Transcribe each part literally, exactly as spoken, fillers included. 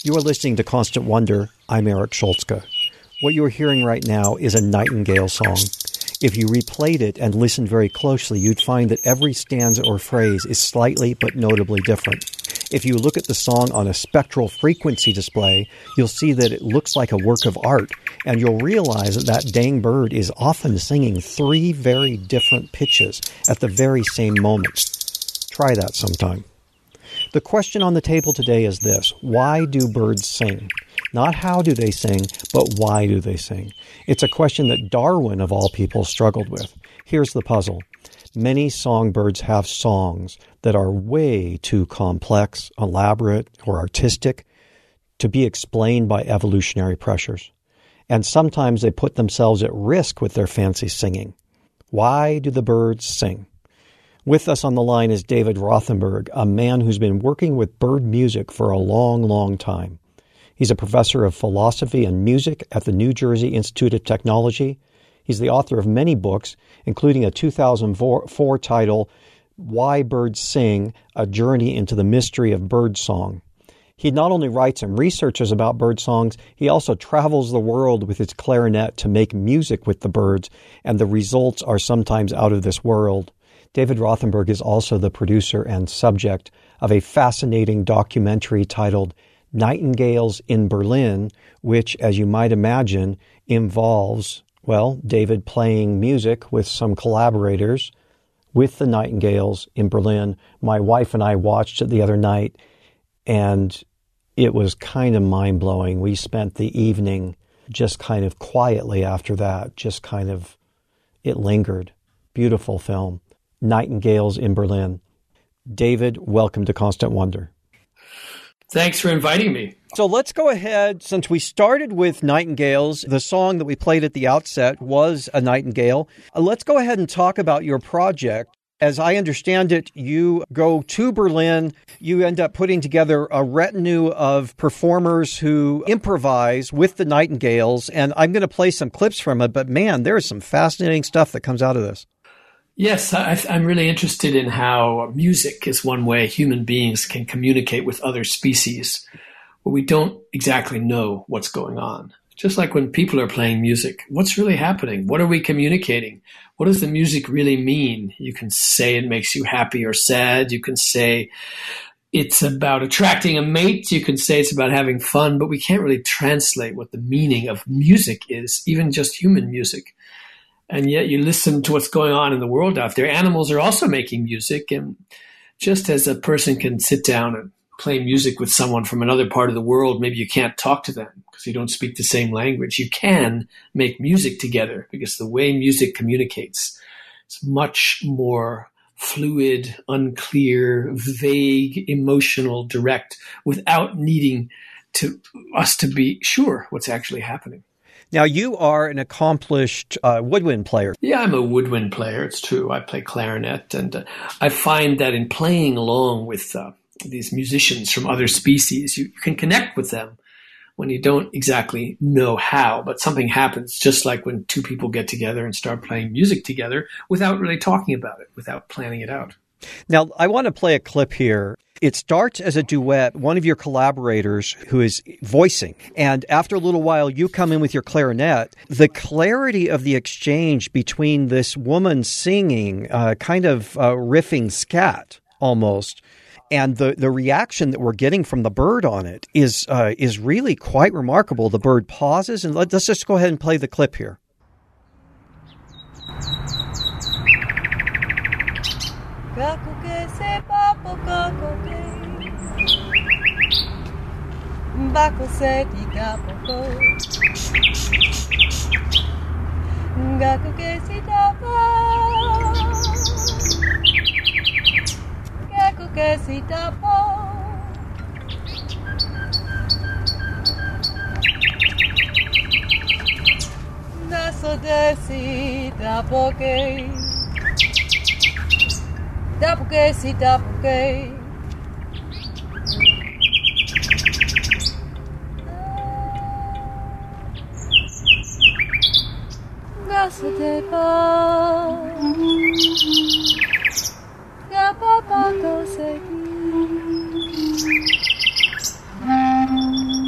You are listening to Constant Wonder. I'm Eric Schultzke. What you're hearing right now is a Nightingale song. If you replayed it and listened very closely, you'd find that every stanza or phrase is slightly but notably different. If you look at the song on a spectral frequency display, you'll see that it looks like a work of art, and you'll realize that that dang bird is often singing three very different pitches at the very same moment. Try that sometime. The question on the table today is this: why do birds sing? Not how do they sing, but why do they sing? It's a question that Darwin, of all people, struggled with. Here's the puzzle. Many songbirds have songs that are way too complex, elaborate, or artistic to be explained by evolutionary pressures. And sometimes they put themselves at risk with their fancy singing. Why do the birds sing? With us on the line is David Rothenberg, a man who's been working with bird music for a long, long time. He's a professor of philosophy and music at the New Jersey Institute of Technology. He's the author of many books, including a two thousand four title, Why Birds Sing, A Journey into the Mystery of Birdsong. He not only writes and researches about bird songs, he also travels the world with his clarinet to make music with the birds, and the results are sometimes out of this world. David Rothenberg is also the producer and subject of a fascinating documentary titled Nightingales in Berlin, which, as you might imagine, involves, well, David playing music with some collaborators with the Nightingales in Berlin. My wife and I watched it the other night, and it was kind of mind-blowing. We spent the evening just kind of quietly after that, just kind of, it lingered. Beautiful film. Nightingales in Berlin. David, welcome to Constant Wonder. Thanks for inviting me. So let's go ahead. Since we started with Nightingales, the song that we played at the outset was a nightingale. Uh, let's go ahead and talk about your project. As I understand it, you go to Berlin, you end up putting together a retinue of performers who improvise with the Nightingales, and I'm going to play some clips from it, but man, there's some fascinating stuff that comes out of this. Yes, I, I'm really interested in how music is one way human beings can communicate with other species where we don't exactly know what's going on. Just like when people are playing music, what's really happening? What are we communicating? What does the music really mean? You can say it makes you happy or sad. You can say it's about attracting a mate. You can say it's about having fun, but we can't really translate what the meaning of music is, even just human music. And yet you listen to what's going on in the world out there. Animals are also making music. And just as a person can sit down and play music with someone from another part of the world, maybe you can't talk to them because you don't speak the same language. You can make music together because the way music communicates is much more fluid, unclear, vague, emotional, direct, without needing to us to be sure what's actually happening. Now, you are an accomplished uh, woodwind player. Yeah, I'm a woodwind player. It's true. I play clarinet. And uh, I find that in playing along with uh, these musicians from other species, you, you can connect with them when you don't exactly know how. But something happens, just like when two people get together and start playing music together without really talking about it, without planning it out. Now, I want to play a clip here. It starts as a duet, one of your collaborators who is voicing. And after a little while, you come in with your clarinet. The clarity of the exchange between this woman singing, uh, kind of uh, riffing scat almost, and the, the reaction that we're getting from the bird on it is uh, is really quite remarkable. The bird pauses, and let, let's just go ahead and play the clip here. Kako que se papo kako que Bako se ti kapoko Gaku que si tapa Gaku que si tapa Naso de si tapo que Tapuke si tapuke Gaso te pa Gapa pa to se ki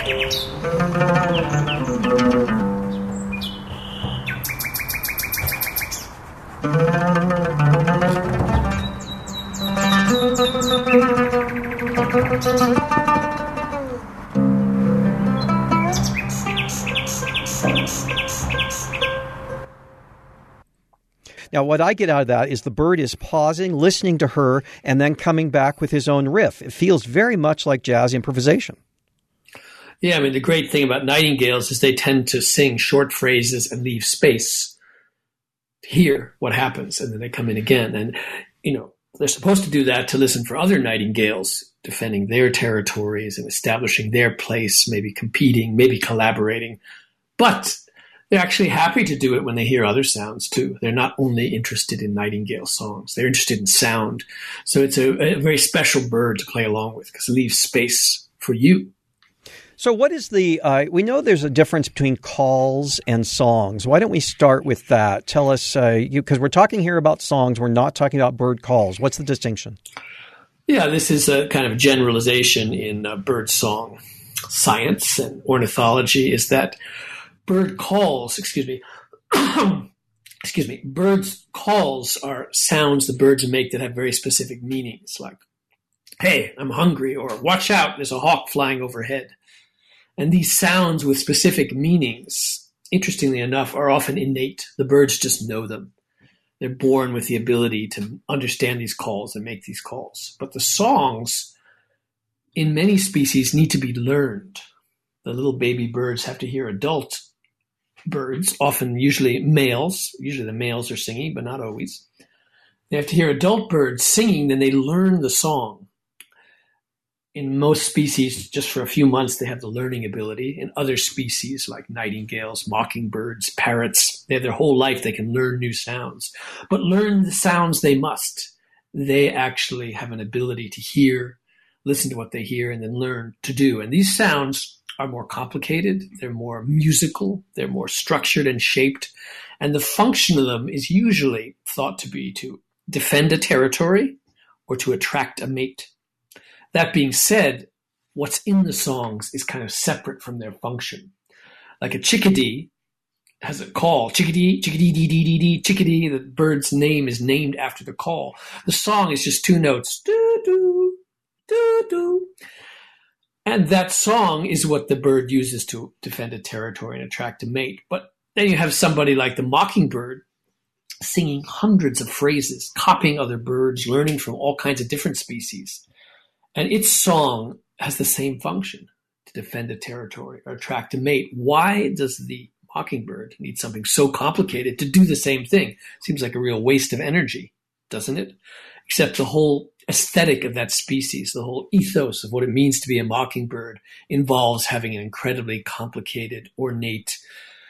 Now, what I get out of that is the bird is pausing, listening to her, and then coming back with his own riff. It feels very much like jazz improvisation. Yeah, I mean, the great thing about nightingales is they tend to sing short phrases and leave space to hear what happens, and then they come in again. And, you know, they're supposed to do that to listen for other nightingales defending their territories and establishing their place, maybe competing, maybe collaborating. But they're actually happy to do it when they hear other sounds too. They're not only interested in nightingale songs, they're interested in sound. So it's a, a very special bird to play along with because it leaves space for you. So what is the, uh, we know there's a difference between calls and songs. Why don't we start with that? Tell us, uh, you, because we're talking here about songs, we're not talking about bird calls. What's the distinction? Yeah, this is a kind of generalization in uh, bird song science and ornithology is that bird calls, excuse me, excuse me, birds calls are sounds the birds make that have very specific meanings, like, hey, I'm hungry, or watch out, there's a hawk flying overhead. And these sounds with specific meanings, interestingly enough, are often innate. The birds just know them. They're born with the ability to understand these calls and make these calls. But the songs in many species need to be learned. The little baby birds have to hear adult birds, often usually males. Usually the males are singing, but not always. They have to hear adult birds singing, then they learn the song. In most species, just for a few months, they have the learning ability. In other species, like nightingales, mockingbirds, parrots, they have their whole life. They can learn new sounds. But learn the sounds they must. They actually have an ability to hear, listen to what they hear, and then learn to do. And these sounds are more complicated. They're more musical. They're more structured and shaped. And the function of them is usually thought to be to defend a territory or to attract a mate. That being said, what's in the songs is kind of separate from their function. Like a chickadee has a call, chickadee, chickadee, dee, dee, dee, dee, chickadee. The bird's name is named after the call. The song is just two notes, doo, doo, doo, doo. And that song is what the bird uses to defend a territory and attract a mate. But then you have somebody like the mockingbird singing hundreds of phrases, copying other birds, learning from all kinds of different species. And its song has the same function, to defend a territory or attract a mate. Why does the mockingbird need something so complicated to do the same thing? Seems like a real waste of energy, doesn't it? Except the whole aesthetic of that species, the whole ethos of what it means to be a mockingbird involves having an incredibly complicated, ornate,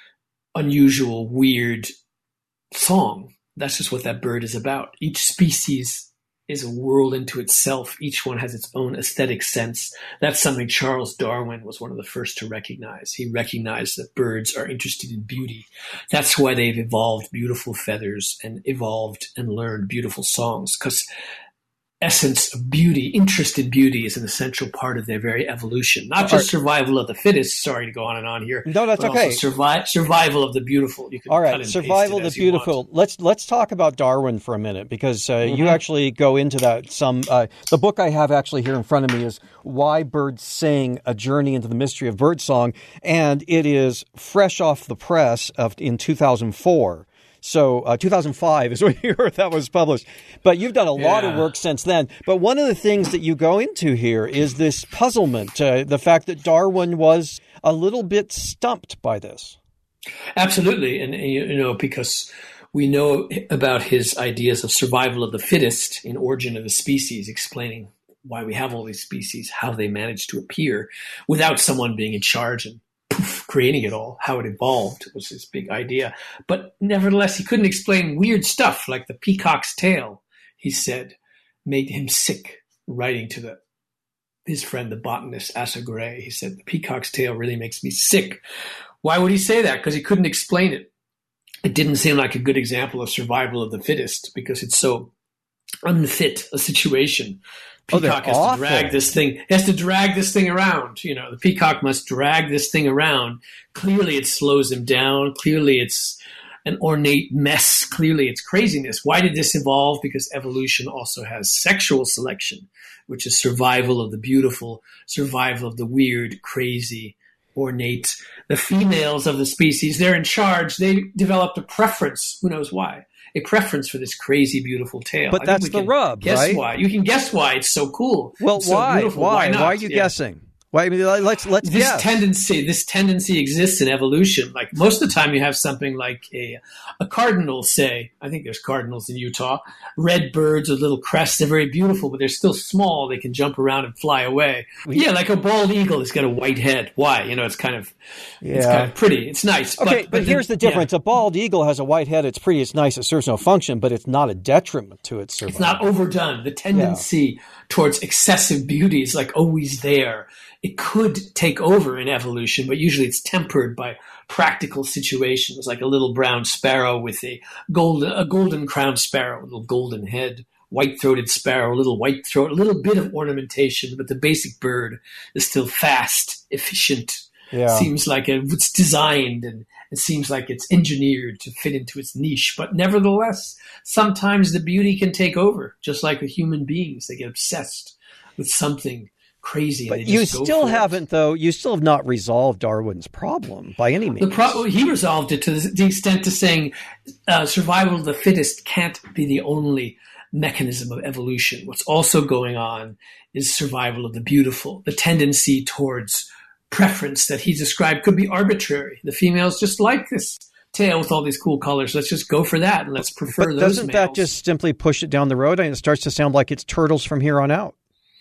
unusual, weird song. That's just what that bird is about. Each species is a world into itself. Each one has its own aesthetic sense. That's something Charles Darwin was one of the first to recognize. He recognized that birds are interested in beauty. That's why they've evolved beautiful feathers and evolved and learned beautiful songs, because essence of beauty, interest in beauty is an essential part of their very evolution. Not just survival of the fittest, sorry to go on and on here. No, that's but okay. Also survi- survival of the beautiful. You can All right, survival of the beautiful. Let's let's talk about Darwin for a minute, because uh, mm-hmm. you actually go into that some. Uh, the book I have actually here in front of me is Why Birds Sing, A Journey into the Mystery of Birdsong, and it is fresh off the press of in two thousand four. So uh, two thousand five is when that was published. But you've done a lot yeah. of work since then. But one of the things that you go into here is this puzzlement, uh, the fact that Darwin was a little bit stumped by this. Absolutely. And, you know, because we know about his ideas of survival of the fittest in Origin of the Species, explaining why we have all these species, how they managed to appear without someone being in charge and creating it all, how it evolved was his big idea. But nevertheless, he couldn't explain weird stuff like the peacock's tail, he said, made him sick, writing to the his friend, the botanist, Asa Gray. He said, the peacock's tail really makes me sick. Why would he say that? Because he couldn't explain it. It didn't seem like a good example of survival of the fittest because it's so unfit a situation Oh, they're peacock has awful. to drag this thing, has to drag this thing around. You know, the peacock must drag this thing around. Clearly it slows him down. Clearly it's an ornate mess. Clearly it's craziness. Why did this evolve? Because evolution also has sexual selection, which is survival of the beautiful, survival of the weird, crazy, ornate. The females of the species, they're in charge. They developed a preference. Who knows why? A preference for this crazy, beautiful tail. But I that's think we the can rub, guess right? Why. You can guess why it's so cool. Well, It's so why? beautiful. Why? not? Why are you Yeah. guessing? Why? I mean, let's let's This guess. tendency, this tendency exists in evolution. Like most of the time, you have something like a a cardinal. Say, I think there's cardinals in Utah. Red birds with little crests. They're very beautiful, but they're still small. They can jump around and fly away. We- yeah, like a bald eagle has got a white head. Why? You know, it's kind of it's Yeah. kind of pretty. It's nice. Okay, but, but here's then- the difference. A bald eagle has a white head. It's pretty. It's nice. It serves no function, but it's not a detriment to its survival. It's not overdone. The tendency towards excessive beauty is like always there. It could take over in evolution, but usually it's tempered by practical situations, like a little brown sparrow with a golden, a golden crowned sparrow, a little golden head, white-throated sparrow, a little white throat, a little bit of ornamentation, but the basic bird is still fast, efficient. Yeah. Seems like it's designed and it seems like it's engineered to fit into its niche. But nevertheless, sometimes the beauty can take over, just like with human beings. They get obsessed with something crazy. But They you just go still for it. haven't, though. You still have not resolved Darwin's problem by any means. The pro- he resolved it to the extent to saying uh, survival of the fittest can't be the only mechanism of evolution. What's also going on is survival of the beautiful. The tendency towards preference that he described could be arbitrary. The females just like this tail with all these cool colors. Let's just go for that and let's prefer But those doesn't that males. just simply push it down the road, and it starts to sound like it's turtles from here on out?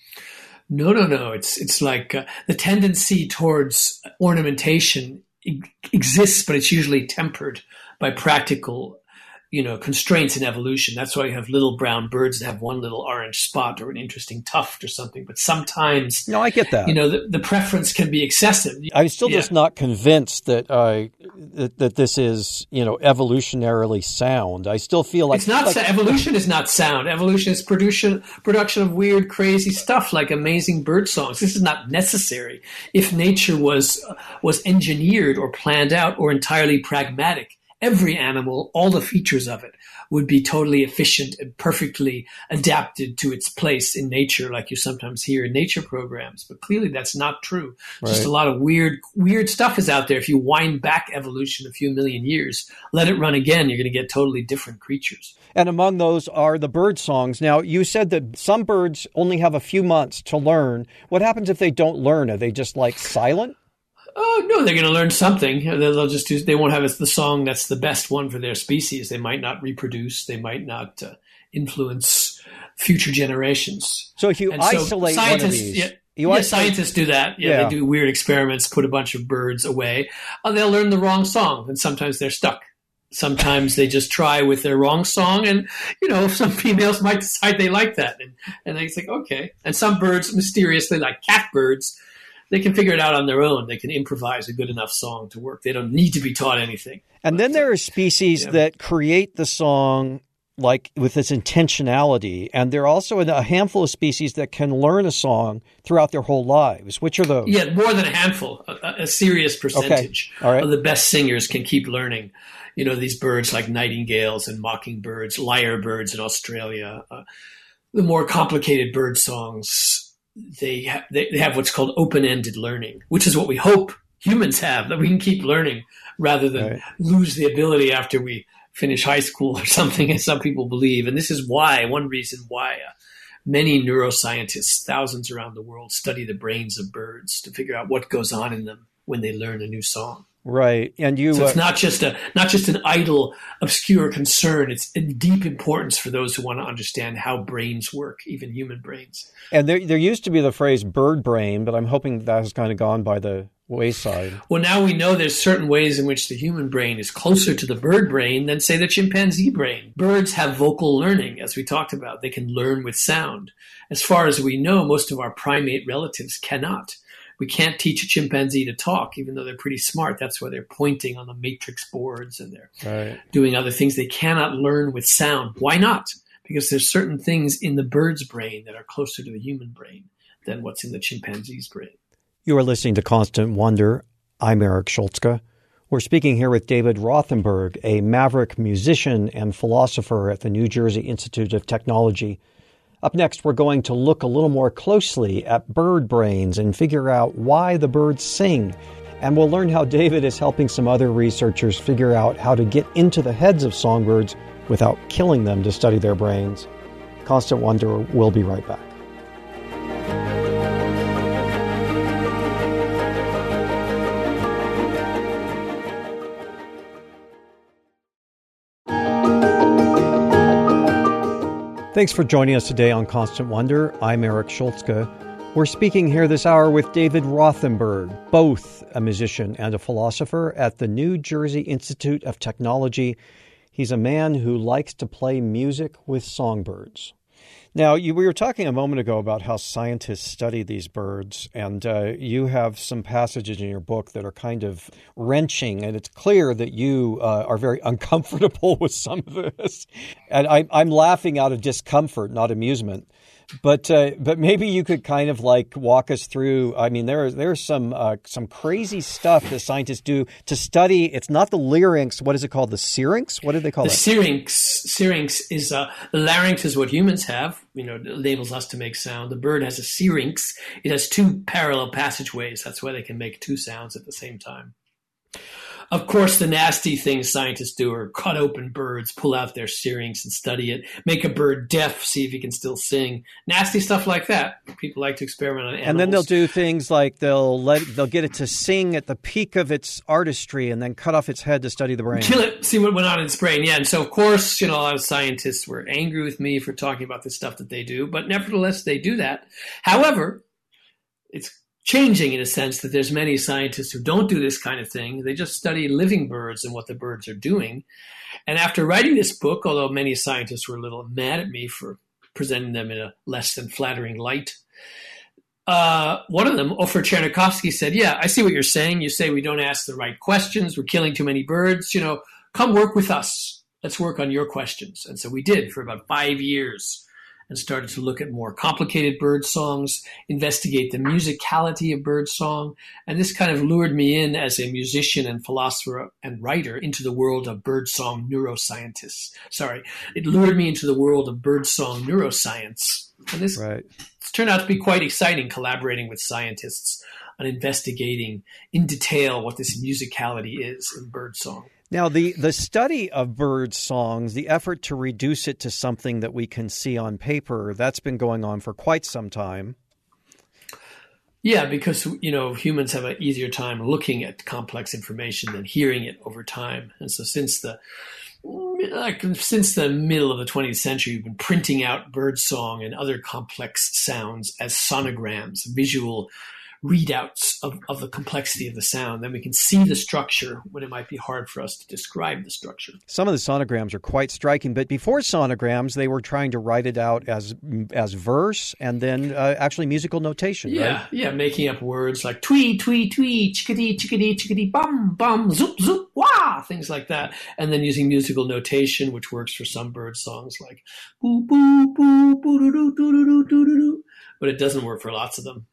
No, no, no. It's it's like uh, the tendency towards ornamentation e- exists, but it's usually tempered by practical, you know, constraints in evolution. That's why you have little brown birds that have one little orange spot or an interesting tuft or something. But sometimes, No, I get that. you know, the, the preference can be excessive. I'm still Yeah. just not convinced that uh, that, that this is, you know, evolutionarily sound. I still feel like It's not like, sa- evolution is not sound. Evolution is production production of weird, crazy stuff like amazing bird songs. This is not necessary. If nature was was engineered or planned out or entirely pragmatic, every animal, all the features of it, would be totally efficient and perfectly adapted to its place in nature, like you sometimes hear in nature programs. But clearly, that's not true. Just Right. a lot of weird, weird stuff is out there. If you wind back evolution a few million years, let it run again, you're going to get totally different creatures. And among those are the bird songs. Now, you said that some birds only have a few months to learn. What happens if they don't learn? Are they just like silent? Oh no, they're going to learn something. They'll just do, they won't have the song that's the best one for their species. They might not reproduce. They might not uh, influence future generations. So if you And so isolate one of scientists- these, yeah, you yeah, isolate- scientists do that. Yeah, Yeah. they do weird experiments, put a bunch of birds away. Oh, they'll learn the wrong song, and sometimes they're stuck. Sometimes they just try with their wrong song, and you know, some females might decide they like that, and and they think okay. And some birds, mysteriously, like catbirds, they can figure it out on their own. They can improvise a good enough song to work. They don't need to be taught anything. And then there are species Yeah. that create the song like with this intentionality, and there are also a handful of species that can learn a song throughout their whole lives. Which are those? Yeah, more than a handful, a, a serious percentage All right. of the best singers can keep learning. You know, these birds like nightingales and mockingbirds, lyrebirds in Australia, uh, the more complicated bird songs, they, ha- they they have what's called open-ended learning, which is what we hope humans have, that we can keep learning rather than Right. lose the ability after we finish high school or something, as some people believe. And this is why, one reason why uh, many neuroscientists, thousands around the world, study the brains of birds to figure out what goes on in them when they learn a new song. Right. And you, So it's uh, not just a not just an idle, obscure concern. It's a deep importance for those who want to understand how brains work, even human brains. and there there used to be the phrase bird brain, but I'm hoping that has kind of gone by the wayside. Well, now we know there's certain ways in which the human brain is closer to the bird brain than, say, the chimpanzee brain. Birds have vocal learning, as we talked about. They can learn with sound. As far as we know, most of our primate relatives cannot. We can't teach a chimpanzee to talk, even though they're pretty smart. That's why they're pointing on the matrix boards and they're Right. doing other things. They cannot learn with sound. Why not? because there's certain things in the bird's brain that are closer to the human brain than what's in the chimpanzee's brain. You are listening to Constant Wonder. I'm Eric Schultzke. We're speaking here with David Rothenberg, a maverick musician and philosopher at the New Jersey Institute of Technology. Up next, we're going to look a little more closely at bird brains and figure out why the birds sing. And we'll learn how David is helping some other researchers figure out how to get into the heads of songbirds without killing them to study their brains. Constant Wonder will be right back. Thanks for joining us today on Constant Wonder. I'm Eric Schultzke. We're speaking here this hour with David Rothenberg, both a musician and a philosopher at the New Jersey Institute of Technology. He's a man who likes to play music with songbirds. Now, you, we were talking a moment ago about how scientists study these birds, and uh, you have some passages in your book that are kind of wrenching, and it's clear that you uh, are very uncomfortable with some of this. And I, I'm laughing out of discomfort, not amusement. But uh, but maybe you could kind of like walk us through. I mean, there there's some uh, some crazy stuff that scientists do to study. It's not the larynx. What is it called? The syrinx? What do they call the it? The syrinx. Syrinx is uh, the larynx is what humans have. You know, it enables us to make sound. The bird has a syrinx. It has two parallel passageways. That's why they can make two sounds at the same time. Of course, the nasty things scientists do are cut open birds, pull out their syrinx and study it, make a bird deaf, see if he can still sing. Nasty stuff like that. People like to experiment on animals. And then they'll do things like they'll let they'll get it to sing at the peak of its artistry and then cut off its head to study the brain. Kill it, see what went on in its brain. Yeah, and so of course, you know, a lot of scientists were angry with me for talking about the stuff that they do, but nevertheless, they do that. However, it's changing in a sense that there's many scientists who don't do this kind of thing. They just study living birds and what the birds are doing. And after writing this book, although many scientists were a little mad at me for presenting them in a less than flattering light, uh, one of them, Ofer Chernikovsky, said, yeah, I see what you're saying. You say we don't ask the right questions. We're killing too many birds. You know, come work with us. Let's work on your questions. And so we did for about five years. And started to look at more complicated bird songs, investigate the musicality of bird song. And this kind of lured me in as a musician and philosopher and writer into the world of birdsong neuroscientists. Sorry, it lured me into the world of birdsong neuroscience. And this right. It's turned out to be quite exciting, collaborating with scientists on investigating in detail what this musicality is in birdsong. Now, the, the study of bird songs, the effort to reduce it to something that we can see on paper, that's been going on for quite some time. Yeah, because, you know, humans have an easier time looking at complex information than hearing it over time. And so since the like, since the middle of the twentieth century, we've been printing out bird song and other complex sounds as sonograms, visual readouts of, of the complexity of the sound. Then we can see the structure when it might be hard for us to describe the structure. Some of the sonograms are quite striking, but before sonograms, they were trying to write it out as as verse and then uh, actually musical notation, yeah, right? Yeah, making up words like twee, twee, twee, chickadee, chickadee, chickadee, bum, bum, zoop, zoop, wah, things like that. And then using musical notation, which works for some bird songs like boo, boo, boo, boo, doo, doo, doo, doo, doo, doo, doo. But it doesn't work for lots of them.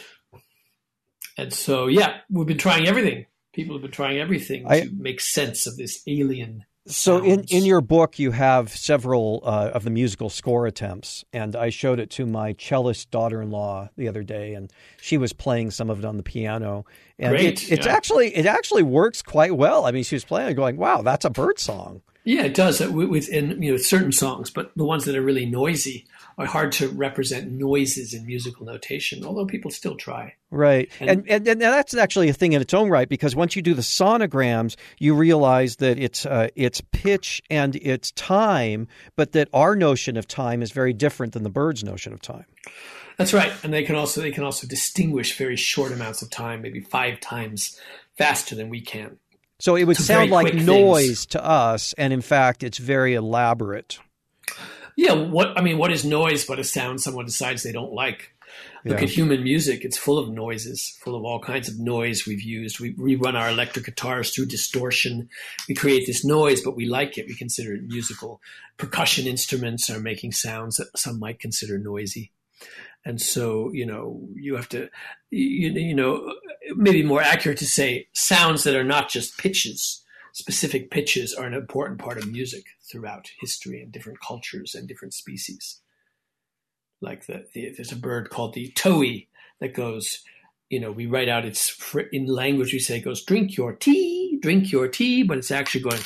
And so, yeah, we've been trying everything. People have been trying everything to I, make sense of this alien So sounds. in, in your book, you have several uh, of the musical score attempts, and I showed it to my cellist daughter-in-law the other day, and she was playing some of it on the piano. And Great, it, it's yeah. actually it actually works quite well. I mean, she was playing and going, wow, that's a bird song. Yeah, it does within you know certain songs, but the ones that are really noisy are hard to represent noises in musical notation, although people still try. Right. And, and, and, and that's actually a thing in its own right, because once you do the sonograms, you realize that it's uh, it's pitch and it's time, but that our notion of time is very different than the bird's notion of time. That's right. And they can also they can also distinguish very short amounts of time, maybe five times faster than we can. So it would Some sound like noise things. to us, and in fact, it's very elaborate. Yeah, what I mean, what is noise but a sound someone decides they don't like? Look Yeah. at human music. It's full of noises, full of all kinds of noise we've used. We, we run our electric guitars through distortion. We create this noise, but we like it. We consider it musical. Percussion instruments are making sounds that some might consider noisy. And so, you know, you have to, you, you know, maybe more accurate to say sounds that are not just pitches. Specific pitches are an important part of music throughout history and different cultures and different species. Like the, the there's a bird called the towhee that goes, you know, we write out its, in language we say it goes, drink your tea, drink your tea, but it's actually going,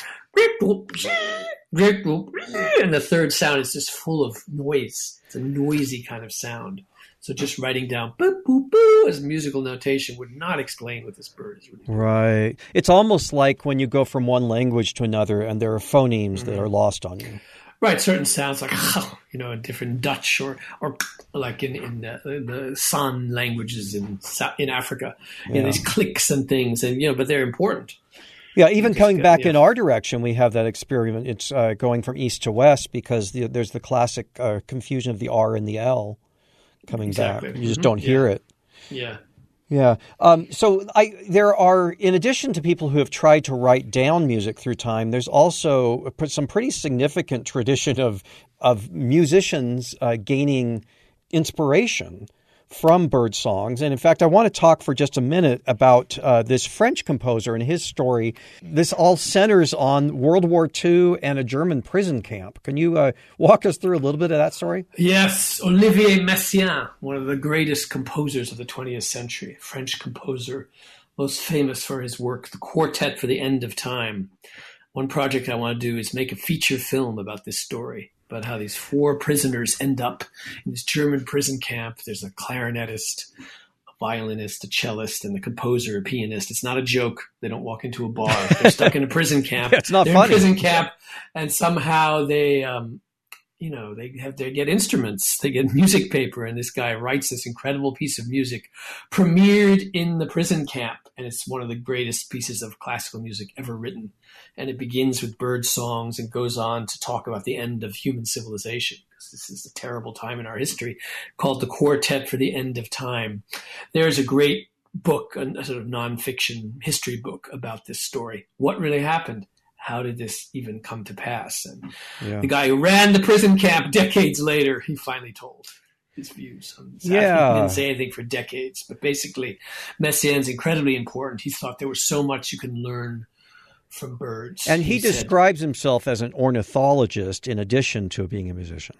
and the third sound is just full of noise. It's a noisy kind of sound. So just writing down boop, boop, boo as musical notation would not explain what this bird is really doing. Right. It's almost like when you go from one language to another and there are phonemes mm-hmm. that are lost on you. Right. Certain sounds like, you know, in different Dutch or, or like in, in the, the San languages in in Africa, you yeah. know, these clicks and things, and, you know, but they're important. Yeah, even coming go, back yeah. in our direction, we have that experiment. It's uh, going from east to west because the, there's the classic uh, confusion of the R and the L coming exactly. back. You just mm-hmm. don't hear yeah. it. Yeah. Yeah. Um, so I, there are, in addition to people who have tried to write down music through time, there's also some pretty significant tradition of of musicians uh, gaining inspiration from bird songs. And in fact, I want to talk for just a minute about uh, this French composer and his story. This all centers on World War Two and a German prison camp. Can you uh, walk us through a little bit of that story? Yes. Olivier Messiaen, one of the greatest composers of the twentieth century, French composer, most famous for his work, The Quartet for the End of Time. One project I want to do is make a feature film about this story, about how these four prisoners end up in this German prison camp. There's a clarinetist, a violinist, a cellist, and the composer, a pianist. It's not a joke. They don't walk into a bar. They're stuck in a prison camp. Yeah, it's not They're funny. in a prison camp, and somehow they, um, you know, they have they get instruments. They get music paper, and this guy writes this incredible piece of music, premiered in the prison camp, and it's one of the greatest pieces of classical music ever written. And it begins with bird songs and goes on to talk about the end of human civilization, because this is a terrible time in our history, called The Quartet for the End of Time. There's a great book, a sort of nonfiction history book about this story. What really happened? How did this even come to pass? And yeah. the guy who ran the prison camp decades later, he finally told his views on this. Yeah. He didn't say anything for decades, but basically Messiaen's incredibly important. He thought there was so much you can learn from birds. And he, he describes said, himself as an ornithologist in addition to being a musician.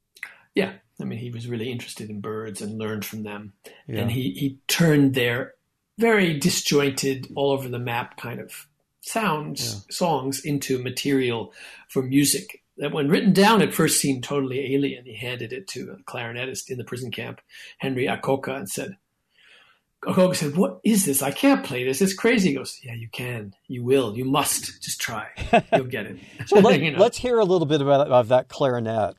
Yeah. I mean, he was really interested in birds and learned from them. Yeah. And he, he turned their very disjointed, all over the map kind of sounds, yeah. songs into material for music that when written down at first seemed totally alien. He handed it to a clarinetist in the prison camp, Henry Akoka, and said, Akoka said, "What is this? I can't play this. It's crazy." He goes, "Yeah, you can. You will. You must. Just try. You'll get it." So let, you know? let's hear a little bit about of that clarinet.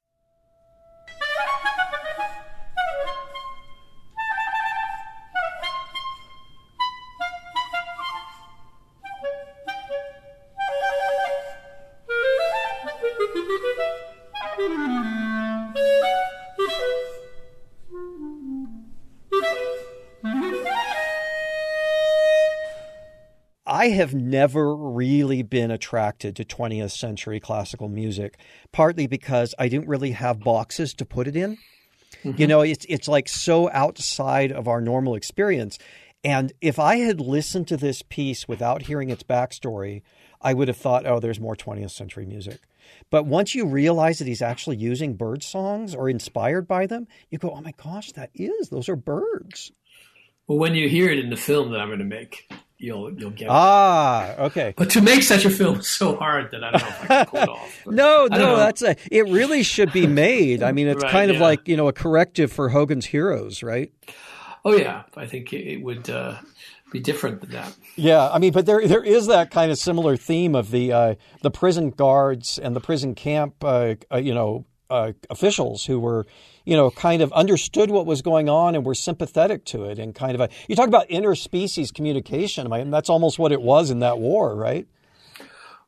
I have never really been attracted to twentieth century classical music, partly because I didn't really have boxes to put it in. Mm-hmm. You know, it's it's like so outside of our normal experience. And if I had listened to this piece without hearing its backstory, I would have thought, oh, there's more twentieth century music. But once you realize that he's actually using bird songs or inspired by them, you go, oh my gosh, that is, those are birds. Well, when you hear it in the film that I'm going to make, you'll you'll get it. Ah, okay. But to make such a film is so hard that I don't know if I can pull it off. But no, no, that's a, it really should be made. I mean, it's right, kind of yeah. like, you know, a corrective for Hogan's Heroes, right? Oh, yeah. I think it, it would uh, be different than that. Yeah, I mean, but there there is that kind of similar theme of the uh, the prison guards and the prison camp, uh, uh, you know, uh, officials who were, you know, kind of understood what was going on and were sympathetic to it, and kind of a, you talk about interspecies communication. I mean, that's almost what it was in that war, right?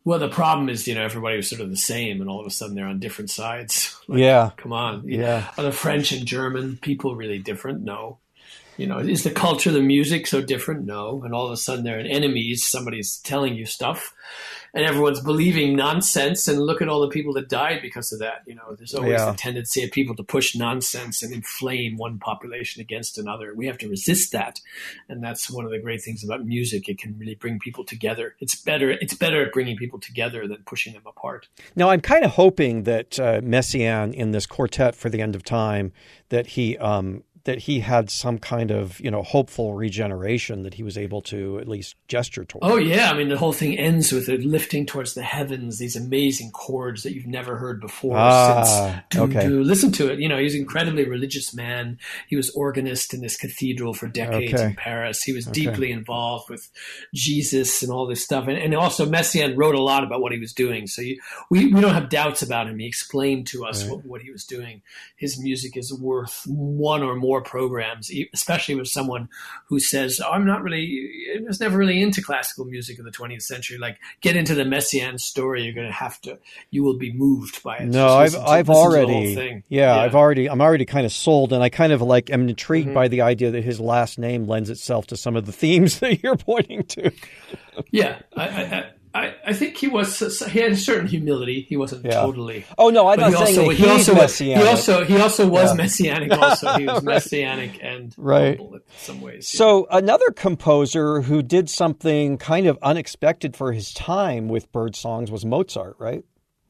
Well, the problem is, you know, everybody was sort of the same, and all of a sudden they're on different sides. Like, yeah. Come on. Yeah. Are the French and German people really different? No. You know, is the culture, the music so different? No. And all of a sudden they're enemies. Somebody's telling you stuff, and everyone's believing nonsense. And look at all the people that died because of that. You know, there's always Yeah. the tendency of people to push nonsense and inflame one population against another. We have to resist that. And that's one of the great things about music. It can really bring people together. It's better. It's better at bringing people together than pushing them apart. Now, I'm kind of hoping that uh, Messiaen in this quartet for the end of time, that he um, that he had some kind of, you know, hopeful regeneration that he was able to at least gesture toward. Oh, yeah. I mean, the whole thing ends with it lifting towards the heavens, these amazing chords that you've never heard before. Ah, since doo, okay. doo. Listen to it. You know, he's an incredibly religious man. He was organist in this cathedral for decades Okay. in Paris. He was Okay. deeply involved with Jesus and all this stuff. And, and also Messiaen wrote a lot about what he was doing. So you, we, we don't have doubts about him. He explained to us Right. what, what he was doing. His music is worth one or more programs, e- especially with someone who says, oh, I'm not really, I was never really into classical music in the twentieth century. Like, get into the Messiaen story. You're going to have to, you will be moved by it. No, Just I've listen to- I've listen to the already whole thing. yeah, I've already I'm already kind of sold, and I kind of like am intrigued Mhm. by the idea that his last name lends itself to some of the themes that you're pointing to. Yeah. I, I, I, I think he was, he had a certain humility. He wasn't Yeah. totally. Oh no, I'm But not he saying also, that he he's also, messianic. he also, he also was Yeah. messianic. Also, he was Right. messianic and Right. humble in some ways. So another composer who did something kind of unexpected for his time with bird songs was Mozart, right?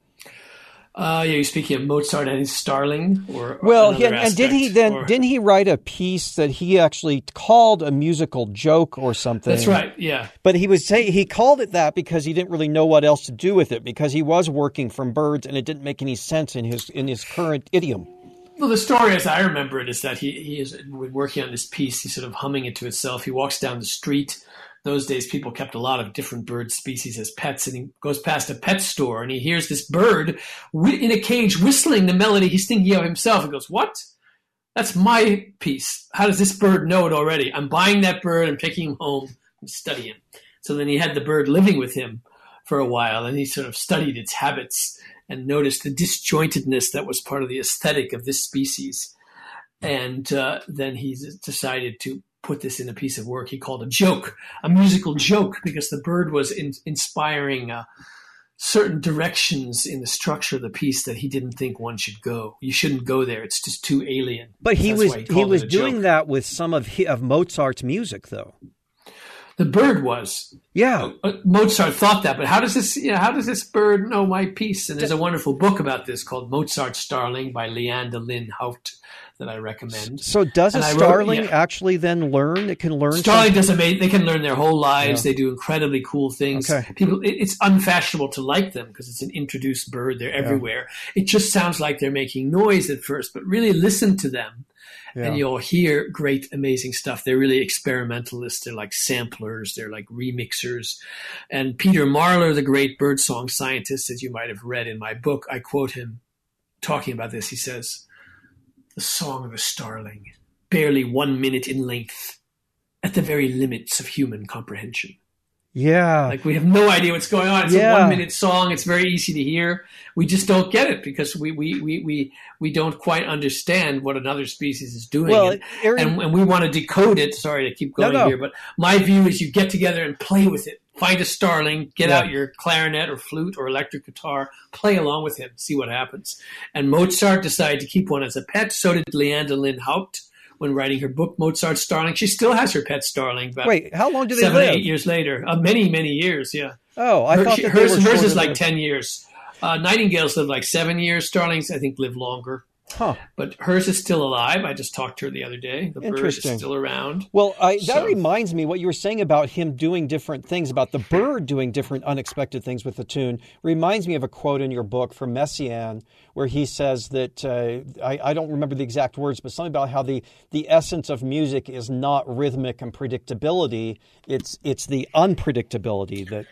Uh, yeah, you're speaking of Mozart and his Starling, or Well, another he, and did he aspect, then or- didn't he write a piece that he actually called a musical joke or something? That's right. Yeah, But he was say he called it that because he didn't really know what else to do with it, because he was working from birds and it didn't make any sense in his in his current idiom. well, the story, as I remember it, is that he he is working on this piece. He's sort of humming it to himself. He walks down the street. Those days, people kept a lot of different bird species as pets, and he goes past a pet store, and he hears this bird whi- in a cage whistling the melody he's thinking of himself. He goes, "What? That's my piece. How does this bird know it already? I'm buying that bird and taking him home and studying him." So then he had the bird living with him for a while, and he sort of studied its habits and noticed the disjointedness that was part of the aesthetic of this species. And uh, then he decided to put this in a piece of work he called a joke, a musical joke, because the bird was in, inspiring uh, certain directions in the structure of the piece that he didn't think one should go. You shouldn't go there. It's just too alien. But he That's was why he, called was it a doing joke. that with some of he, of Mozart's music, though. The bird was. Yeah. Uh, Mozart thought that, but how does this? You know, how does this bird know my piece? And there's a wonderful book about this called Mozart's Starling by Leanda Lynn Haupt that I recommend. So does a And I wrote- starling yeah. actually then learn? It can learn. Starling does amazing. They can learn their whole lives. Yeah. They do incredibly cool things. Okay. People, it, it's unfashionable to like them because it's an introduced bird. They're everywhere. It just sounds like they're making noise at first, but really listen to them. Yeah. And you'll hear great, amazing stuff. They're really experimentalists. They're like samplers. They're like remixers. And Peter Marler, the great birdsong scientist, as you might have read in my book, I quote him talking about this. He says, "The song of a starling, barely one minute in length, at the very limits of human comprehension." Yeah. Like, we have no idea what's going on. It's Yeah. a one minute song. It's very easy to hear. We just don't get it because we, we, we, we, we don't quite understand what another species is doing. Well, and, Aaron- and, and we want to decode it. Sorry to keep going No, no. here, but my view is you get together and play with it. Find a starling, get Yeah. out your clarinet or flute or electric guitar, play along with him, see what happens. And Mozart decided to keep one as a pet. So did Leanda Lynn Haupt when writing her book, Mozart's Starling. She still has her pet starling. About Wait, how long do they seven, live? eight years later. Uh, many, many years, yeah. Oh, I Her- thought she- that they hers, were hers shorter is like than- ten years. Uh, nightingales live like seven years. Starlings, I think, live longer. Huh. But hers is still alive. I just talked to her the other day. The bird is Interesting. still around. Well, I, that So- reminds me what you were saying about him doing different things, about the bird doing different unexpected things with the tune. Reminds me of a quote in your book from Messiaen where he says that, uh, I, I don't remember the exact words, but something about how the, the essence of music is not rhythmic and predictability. It's it's the unpredictability that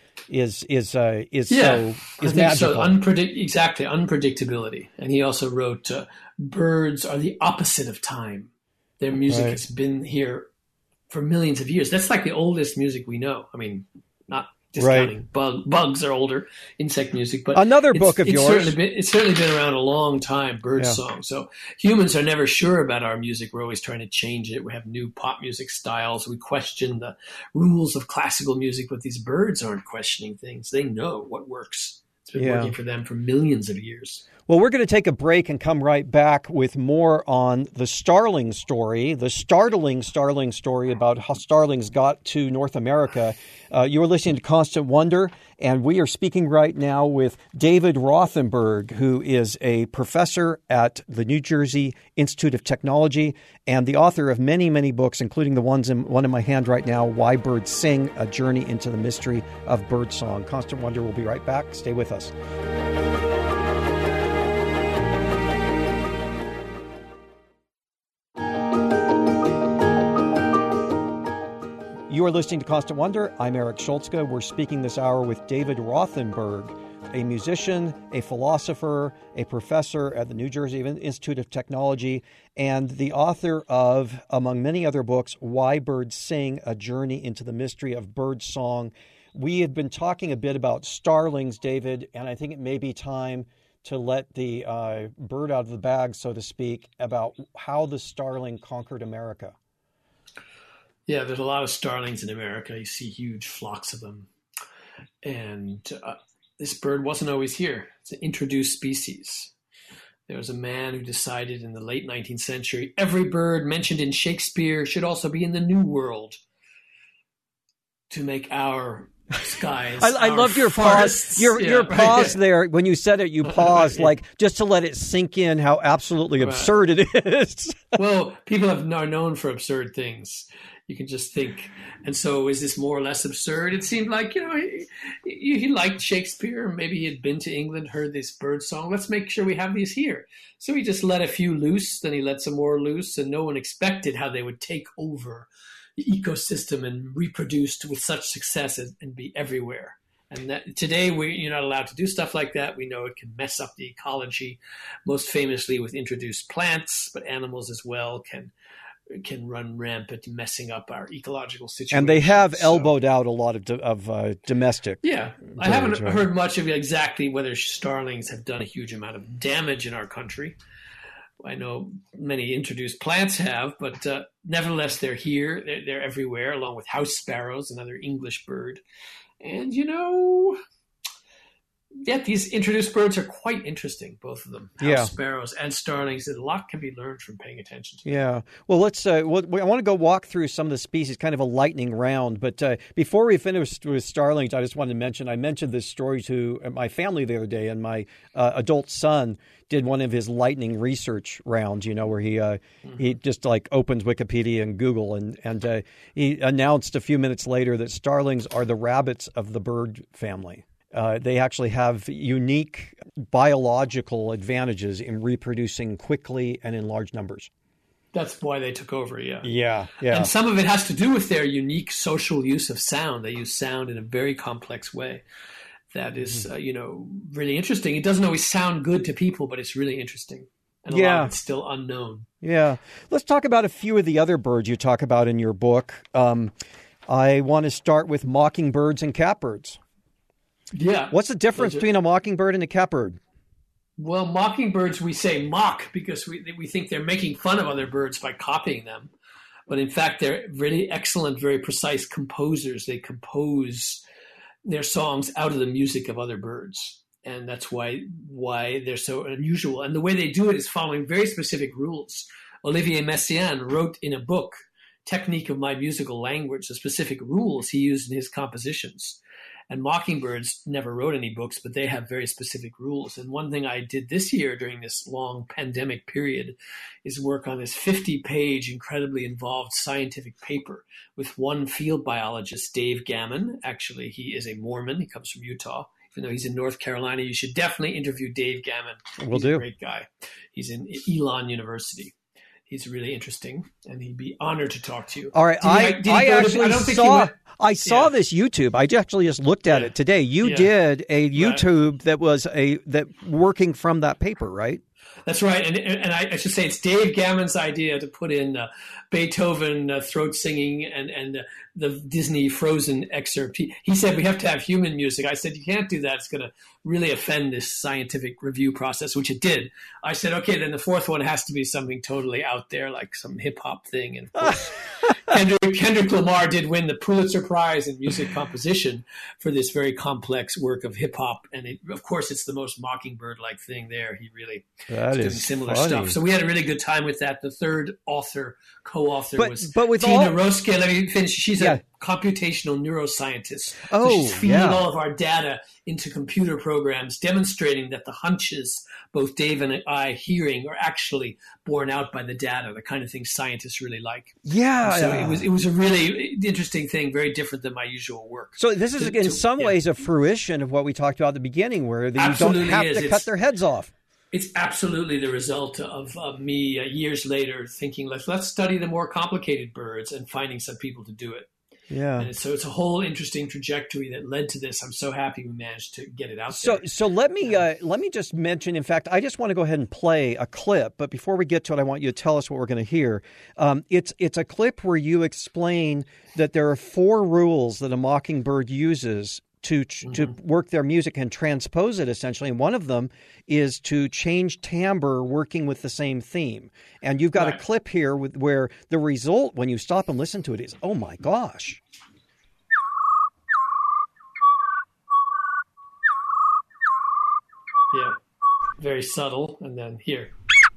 is is uh, is Yeah, so I is think magical. so. Unpredict- exactly, unpredictability. And he also wrote, uh, birds are the opposite of time. Their music Right. has been here for millions of years. That's like the oldest music we know. I mean, not discounting Right. bug, bugs are older, insect music. But Another it's- book of it's yours. Certainly been, it's certainly been around a long time, bird Yeah. song. So humans are never sure about our music. We're always trying to change it. We have new pop music styles. We question the rules of classical music, but these birds aren't questioning things. They know what works. It's been Yeah. working for them for millions of years. Well, we're going to take a break and come right back with more on the starling story, the startling starling story about how starlings got to North America. Uh, you're listening to Constant Wonder, and we are speaking right now with David Rothenberg, who is a professor at the New Jersey Institute of Technology and the author of many, many books, including the ones in one in my hand right now, Why Birds Sing, A Journey into the Mystery of Birdsong. Constant Wonder will be right back. Stay with us. You are listening to Constant Wonder. I'm Eric Schultzke. We're speaking this hour with David Rothenberg, a musician, a philosopher, a professor at the New Jersey Institute of Technology, and the author of, among many other books, Why Birds Sing, A Journey into the Mystery of Birdsong. We have been talking a bit about starlings, David, and I think it may be time to let the uh, bird out of the bag, so to speak, about how the starling conquered America. Yeah, there's a lot of starlings in America. You see huge flocks of them. And uh, this bird wasn't always here. It's an introduced species. There was a man who decided in the late nineteenth century, every bird mentioned in Shakespeare should also be in the New World to make our skies. I, I our loved your forests. pause. Your Yeah, your right. pause there when you said it. You paused like just to let it sink in how absolutely Right. absurd it is. Well, people have, are known for absurd things. You can just think. And so is this more or less absurd? It seemed like, you know, he, he, he liked Shakespeare. Maybe he had been to England, heard this bird song. Let's make sure we have these here. So he just let a few loose, then he let some more loose, and no one expected how they would take over the ecosystem and reproduce with such success and, and be everywhere. And that, today we, you're not allowed to do stuff like that. We know it can mess up the ecology, most famously with introduced plants, but animals as well can can run rampant, messing up our ecological situation. And they have So- elbowed out a lot of do, of uh, domestic. Yeah, I birds, haven't right? heard much of exactly whether starlings have done a huge amount of damage in our country. I know many introduced plants have, but uh, nevertheless, they're here. They're, they're everywhere, along with house sparrows, another English bird. And, you know, yeah, these introduced birds are quite interesting, both of them. House Yeah. sparrows and starlings. A lot can be learned from paying attention to them. Yeah. Well, let's. Uh, well, I want to go walk through some of the species, kind of a lightning round. But uh, before we finish with starlings, I just wanted to mention. I mentioned this story to my family the other day, and my uh, adult son did one of his lightning research rounds. You know, where he uh, mm-hmm. he just like opens Wikipedia and Google, and and uh, he announced a few minutes later that starlings are the rabbits of the bird family. Uh, they actually have unique biological advantages in reproducing quickly and in large numbers. That's why they took over, yeah. Yeah, yeah. And some of it has to do with their unique social use of sound. They use sound in a very complex way that is, uh, you know, really interesting. It doesn't always sound good to people, but it's really interesting. And a Yeah. lot of it's still unknown. Yeah. Let's talk about a few of the other birds you talk about in your book. Um, I want to start with mockingbirds and catbirds. Yeah. What's the difference Those are- between a mockingbird and a catbird? Well, mockingbirds, we say mock because we we think they're making fun of other birds by copying them. But in fact, they're really excellent, very precise composers. They compose their songs out of the music of other birds. And that's why why they're so unusual. And the way they do it is following very specific rules. Olivier Messiaen wrote in a book, Technique of My Musical Language, the specific rules he used in his compositions. And mockingbirds never wrote any books, but they have very specific rules. And one thing I did this year during this long pandemic period is work on this fifty-page, incredibly involved scientific paper with one field biologist, Dave Gammon. Actually, he is a Mormon. He comes from Utah. Even though he's in North Carolina, you should definitely interview Dave Gammon. Will he's do. a great guy. He's in Elon University. He's really interesting, and he'd be honored to talk to you. All right, Did he- I, did he I go to- actually I don't think he saw went- I saw Yeah. this YouTube. I actually just looked at Yeah. it today. You Yeah. did a YouTube that was a that working from that paper, right? That's right, and and I, I should say it's Dave Gammon's idea to put in uh, Beethoven uh, throat singing and and uh, the Disney Frozen excerpt. He, he said, we have to have human music. I said, you can't do that. It's going to really offend this scientific review process, which it did. I said, okay, then the fourth one has to be something totally out there, like some hip hop thing. And of course, Kendrick, Kendrick Lamar did win the Pulitzer Prize in music composition for this very complex work of hip hop. And it, of course, it's the most Mockingbird-like thing there. He really that is is doing similar funny. stuff. So we had a really good time with that. The third author, co-author But- was but with Tina all- Roske. Let me finish. She's Yeah. a computational neuroscientist. Oh, so she's feeding yeah. all of our data into computer programs, demonstrating that the hunches both Dave and I hearing are actually borne out by the data, the kind of thing scientists really like. Yeah. So it was it was a really interesting thing, very different than my usual work. So this is, To- in to- some yeah. ways, a fruition of what we talked about at the beginning, where you Absolutely don't have is. to It's- cut their heads off. It's absolutely the result of, of me uh, years later thinking, let's let's study the more complicated birds and finding some people to do it. Yeah. And so it's a whole interesting trajectory that led to this. I'm so happy we managed to get it out So, there. so let me uh, let me just mention. In fact, I just want to go ahead and play a clip. But before we get to it, I want you to tell us what we're going to hear. Um, it's it's a clip where you explain that there are four rules that a mockingbird uses to to Mm-hmm. work their music and transpose it, essentially. And one of them is to change timbre working with the same theme. And you've got Right. a clip here with where the result, when you stop and listen to it, is, oh my gosh. Yeah, very subtle. And then here.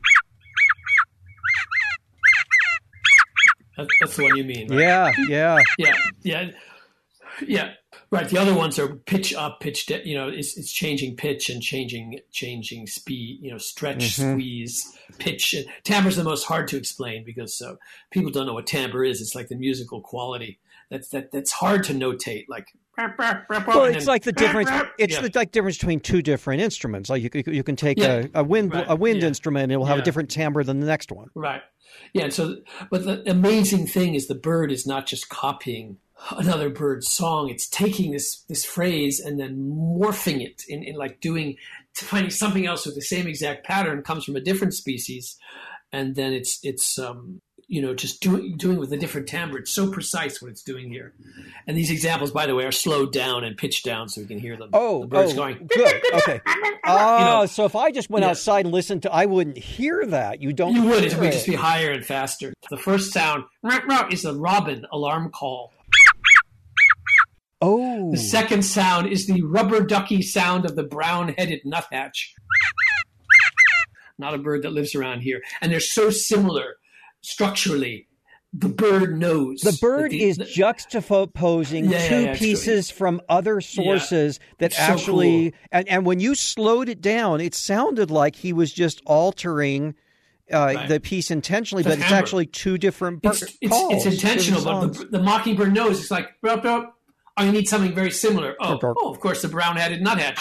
That, that's the one you mean, right? Yeah, yeah. Yeah, yeah, yeah. Right. The other ones are pitch up, pitch down. You know, it's it's changing pitch and changing changing speed. You know, stretch, Mhm. squeeze, pitch. And timbre's the most hard to explain because uh, people don't know what timbre is. It's like the musical quality. That's that that's hard to notate. Like, Well, it's like the difference. It's Yeah. the like difference between two different instruments. Like you, you you can take Yeah. a, a wind Right. a wind Yeah. instrument, and it will have a Yeah. different timbre than the next one. Right. Yeah. And so, but the amazing thing is the bird is not just copying another bird's song. It's taking this this phrase and then morphing it in, in like doing, finding something else with the same exact pattern comes from a different species. And then it's, it's, um, you know, just doing, doing with a different timbre. It's so precise what it's doing here. And these examples, by the way, are slowed down and pitched down so we can hear them. Oh, the bird's oh, going, good. Okay. Oh, You know, so if I just went yeah. outside and listened to, I wouldn't hear that. You don't. you would, it hear would just be higher and faster. The first sound is the robin alarm call. Oh. The second sound is the rubber ducky sound of the brown-headed nuthatch. Not a bird that lives around here. And they're so similar structurally. The bird knows. The bird that the- is the- juxtaposing Yeah, yeah, two yeah, it's pieces from other sources that It's so actually, cool. and, and when you slowed it down, it sounded like he was just altering uh, Right. the piece intentionally, The but it's timbre. actually two different bir- it's, it's, calls. it's intentional, but different the, songs. the mockingbird knows. It's like, burp, burp. Oh, you need something very similar. Oh, Burp, burp. oh of course, the brown-headed nuthatch.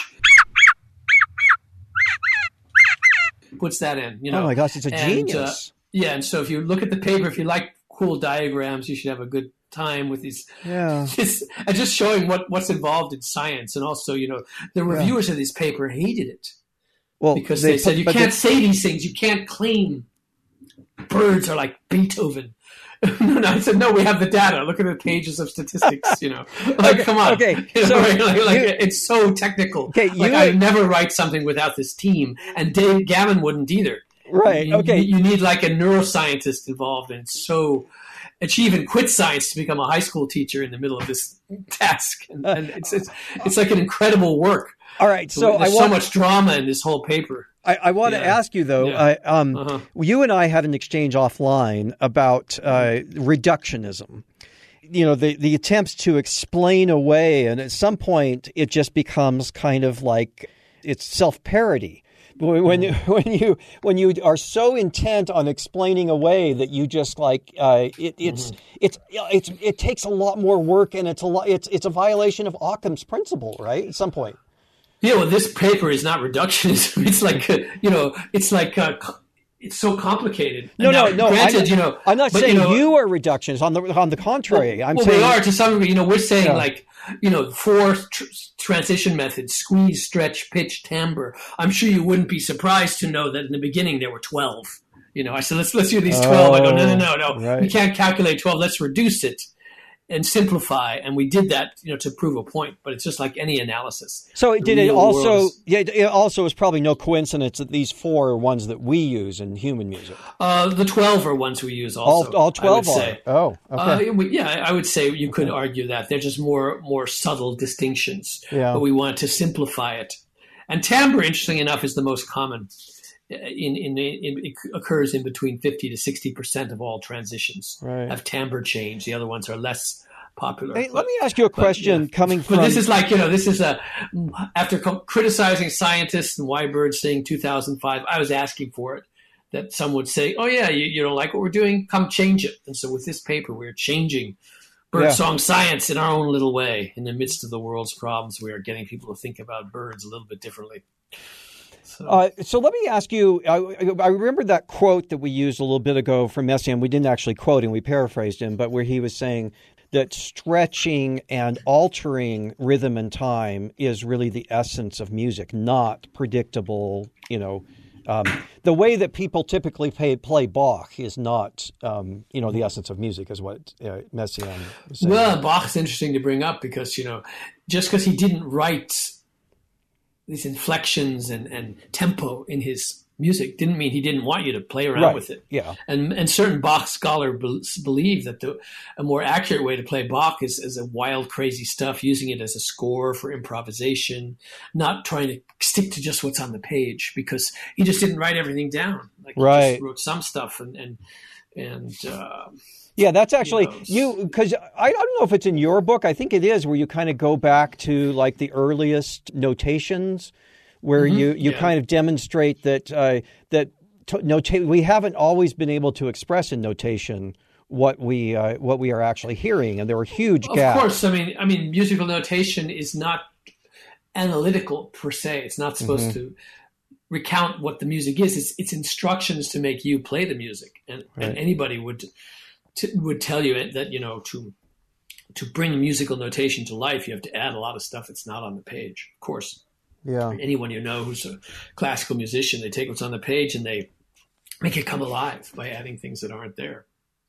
Puts that in, you know. Oh my gosh, it's a And, uh, genius. Yeah, and so if you look at the paper, if you like cool diagrams, you should have a good time with these. Yeah. Just, and just showing what, what's involved in science. And also, you know, the reviewers of this paper hated it Well, because they, said, put- you but can't they- say these things. You can't claim birds are like Beethoven. No, no, I said, no, we have the data. Look at the pages of statistics, you know. Like, Okay, come on. okay, You know, so like, like, you- it's so technical. Okay, like, you- I would never write something without this team. And Dave Gavin wouldn't either. Right. You- Okay. You, you need like a neuroscientist involved, and it's so. And she even quit science to become a high school teacher in the middle of this task, and, and it's, it's it's like an incredible work. All right. So I There's so want much drama in this whole paper. I, I want to Yeah. ask you though. Yeah. Uh, um, Uh-huh. You and I had an exchange offline about uh, reductionism. You know, the the attempts to explain away, and at some point it just becomes kind of like it's self parody. When you, when you when you are so intent on explaining away that you just like uh, it, it's Mm-hmm. it's it's it takes a lot more work, and it's a lot it's it's a violation of Occam's principle, right? At some point. Yeah, well, this paper is not reductionism. It's like uh, you know, it's like uh, co- it's so complicated. No, Now, no, no. Granted, I'm, you know, I'm not but, saying you, know, you are reductionist. On the on the contrary, I'm well, saying we are to some degree. You know, we're saying Yeah. like, you know, four tr- transition methods: squeeze, stretch, pitch, timbre. I'm sure you wouldn't be surprised to know that in the beginning there were twelve. You know, I said let's let's do these twelve. I go no no no no. Oh, right. We can't calculate twelve. Let's reduce it. and simplify. And we did that, you know, to prove a point. But it's just like any analysis. So The did it real also? world's- Yeah, it also is probably no coincidence that these four are ones that we use in human music. Uh, the twelve are ones we use also. all all twelve I would are. say. Oh, okay. Uh, we- yeah, I would say you could argue that they're just more more subtle distinctions. Yeah. But we wanted to simplify it. And timbre, interestingly enough, is the most common. In, in, in it occurs in between fifty to sixty percent of all transitions Right. have timbre change. The other ones are less popular. Hey, But- let me ask you a question yeah. coming from. But this is like, you know, this is a, after co- criticizing scientists and why birds sing two thousand five, I was asking for it, that some would say, oh yeah, you, you don't like what we're doing, come change it. And so with this paper, we're changing bird Yeah. song science in our own little way. In the midst of the world's problems, we are getting people to think about birds a little bit differently. So, Uh, so let me ask you, I, I remember that quote that we used a little bit ago from Messiaen. We didn't actually quote him, we paraphrased him, but where he was saying that stretching and altering rhythm and time is really the essence of music, not predictable, you know. Um, the way that people typically play, play Bach is not, um, you know, the essence of music, is what uh, Messiaen was saying. well, Bach's interesting to bring up because, you know, just because he didn't write these inflections and, and tempo in his music didn't mean he didn't want you to play around Right. with it. Yeah. And and certain Bach scholars be- believe that the a more accurate way to play Bach is as a wild, crazy stuff, using it as a score for improvisation, not trying to stick to just what's on the page, because he just didn't write everything down. Like he Right. just wrote some stuff and and and uh, Yeah, that's actually knows? you, because I don't know if it's in your book. I think it is, where you kind of go back to like the earliest notations, where Mhm, you, you yeah. kind of demonstrate that uh, that to, nota- we haven't always been able to express in notation what we uh, what we are actually hearing, and there were huge Of gaps. course, I mean, I mean, musical notation is not analytical per se. It's not supposed Mm-hmm. to recount what the music is. It's it's instructions to make you play the music, and, Right. and anybody would t- would tell you that, you know, to to bring musical notation to life, you have to add a lot of stuff that's not on the page. Of course, Yeah. anyone you know who's a classical musician, they take what's on the page and they make it come alive by adding things that aren't there.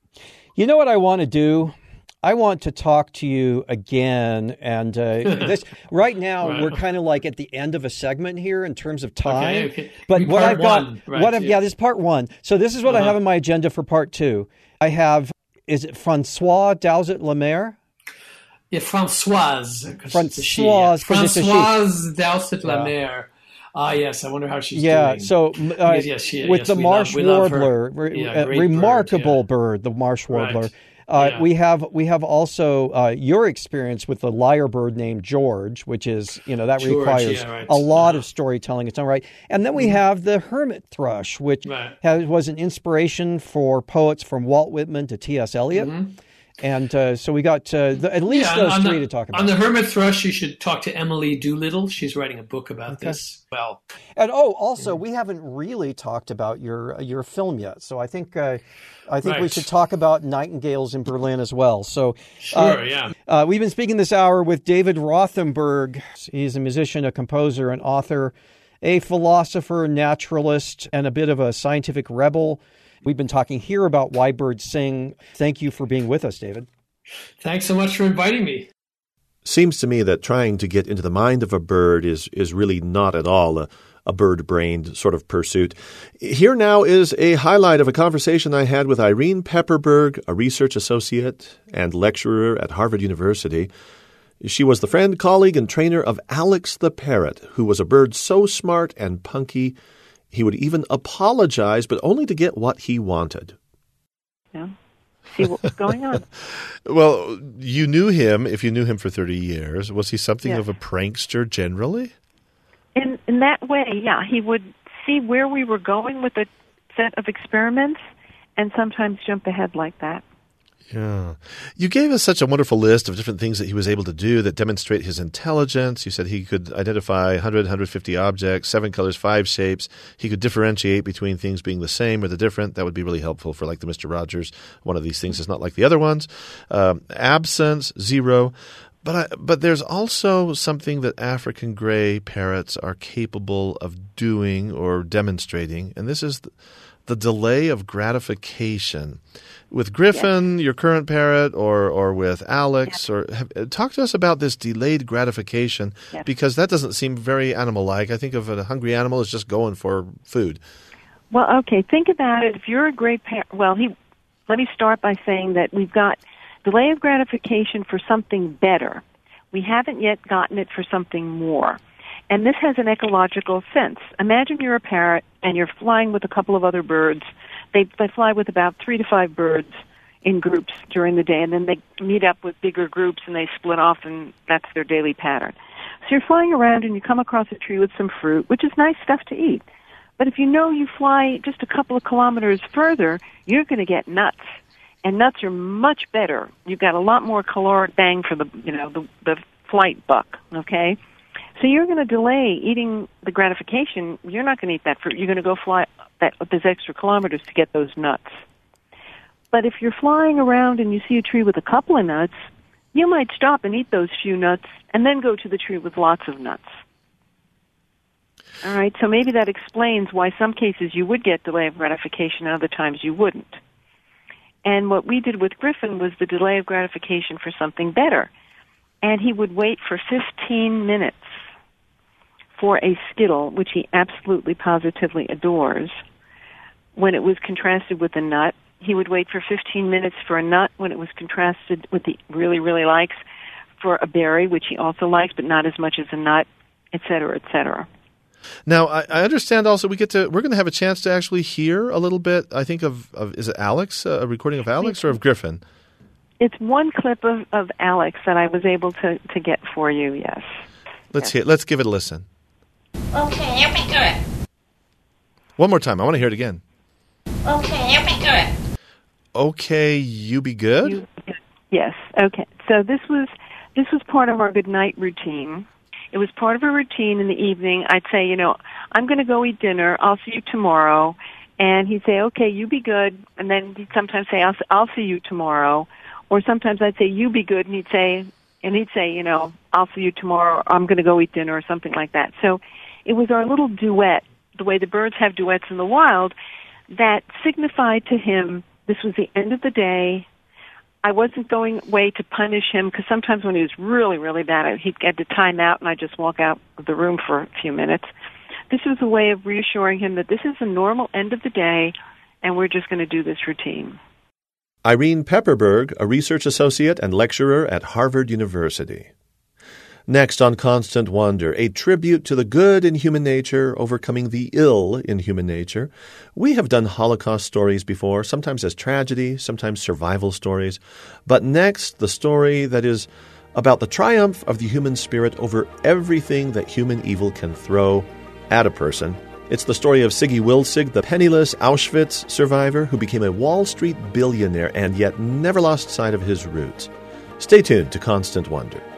You know what I want to do? I want to talk to you again, and uh, this right now Right. we're kind of like at the end of a segment here in terms of time. Okay, okay. But Be what part I've got, one, right, what I've, yeah. yeah. this is part one. So this is what I Uh-huh. have on my agenda for part two. I have, is it Francois Dowsett-Lemaire? Yeah, Françoise. 'Cause it's a she, yeah. Françoise, 'cause it's a she. Françoise Dowsett-Lemaire. Ah, yes. I wonder how she's Yeah, doing. so uh, Yes, yes, she- with yes, the we marsh love- we love her. warbler, re- Yeah, uh, great bird, remarkable yeah. bird, the marsh warbler. Right. Uh, Yeah. We have we have also uh, your experience with the lyrebird named George, which is, you know, that George, requires yeah, right. a lot Uh-huh. of storytelling. It's all right. And then we have the hermit thrush, which Right. has, was an inspiration for poets from Walt Whitman to T S Eliot. And uh, so we got uh, the, at least Yeah, those on three the, to talk about. On the hermit thrush, you should talk to Emily Doolittle. She's writing a book about this. Well, And oh, also, we haven't really talked about your your film yet, so I think uh, I think we Right. should talk about Nightingales in Berlin as well. So, sure, uh, yeah. uh, we've been speaking this hour with David Rothenberg. He's a musician, a composer, an author, a philosopher, naturalist, and a bit of a scientific rebel. We've been talking here about why birds sing. Thank you for being with us, David. Thanks so much for inviting me. Seems to me that trying to get into the mind of a bird is is really not at all a, a bird-brained sort of pursuit. Here now is a highlight of a conversation I had with Irene Pepperberg, a research associate and lecturer at Harvard University. She was the friend, colleague, and trainer of Alex the parrot, who was a bird so smart and punky he would even apologize, but only to get what he wanted. Yeah. See what was going on. Well, you knew him, if you knew him for thirty years. Was he something Yes. of a prankster generally? In in that way, yeah, he would see where we were going with a set of experiments and sometimes jump ahead like that. Yeah. You gave us such a wonderful list of different things that he was able to do that demonstrate his intelligence. You said he could identify one hundred, one hundred fifty objects, seven colors, five shapes. He could differentiate between things being the same or the different. That would be really helpful for like the Mister Rogers. One of these things is not like the other ones. Um, absence, zero. But I, but there's also something that African gray parrots are capable of doing or demonstrating, and this is the, the delay of gratification. With Griffin, yes. your current parrot, or or with Alex, yes. or have, talk to us about this delayed gratification, yes. because that doesn't seem very animal-like. I think of a hungry animal as just going for food. Well, okay, think about it. If you're a great parent, well, he, let me start by saying that we've got delay of gratification for something better. We haven't yet gotten it for something more. And this has an ecological sense. Imagine you're a parrot and you're flying with a couple of other birds. They, they fly with about three to five birds in groups during the day, and then they meet up with bigger groups and they split off, and that's their daily pattern. So you're flying around and you come across a tree with some fruit, which is nice stuff to eat. But if you know you fly just a couple of kilometers further, you're going to get nuts. And nuts are much better. You've got a lot more caloric bang for the, you know, the, the flight buck, okay? So you're going to delay eating the gratification. You're not going to eat that fruit. You're going to go fly that those extra kilometers to get those nuts. But if you're flying around and you see a tree with a couple of nuts, you might stop and eat those few nuts and then go to the tree with lots of nuts. All right, so maybe that explains why some cases you would get delay of gratification and other times you wouldn't. And what we did with Griffin was the delay of gratification for something better. And he would wait for fifteen minutes for a Skittle, which he absolutely positively adores. When it was contrasted with a nut, he would wait for fifteen minutes for a nut when it was contrasted with the really, really likes, for a berry, which he also likes, but not as much as a nut, et cetera, et cetera. Now, I, I understand also we get to, we're going to have a chance to actually hear a little bit, I think, of, of is it Alex, uh, a recording of Alex or of Griffin? It's one clip of, of Alex that I was able to, to get for you, yes. Let's yes. hear. Let's give it a listen. Okay, you'll be good. One more time. I want to hear it again. Okay, you'll be good. Okay, you be good? You, yes, okay. So this was this was part of our good night routine. It was part of a routine in the evening. I'd say, you know, I'm going to go eat dinner. I'll see you tomorrow. And he'd say, okay, you be good. And then he'd sometimes say, I'll, I'll see you tomorrow. Or sometimes I'd say, you be good. And he'd say, and he'd say, you know, I'll see you tomorrow. I'm going to go eat dinner or something like that. So it was our little duet, the way the birds have duets in the wild, that signified to him this was the end of the day. I wasn't going away to punish him, because sometimes when he was really, really bad, he'd get to time out and I'd just walk out of the room for a few minutes. This was a way of reassuring him that this is a normal end of the day and we're just going to do this routine. Irene Pepperberg, a research associate and lecturer at Harvard University. Next on Constant Wonder, a tribute to the good in human nature overcoming the ill in human nature. We have done Holocaust stories before, sometimes as tragedy, sometimes survival stories. But next, the story that is about the triumph of the human spirit over everything that human evil can throw at a person. It's the story of Siggy Wilsig, the penniless Auschwitz survivor who became a Wall Street billionaire and yet never lost sight of his roots. Stay tuned to Constant Wonder.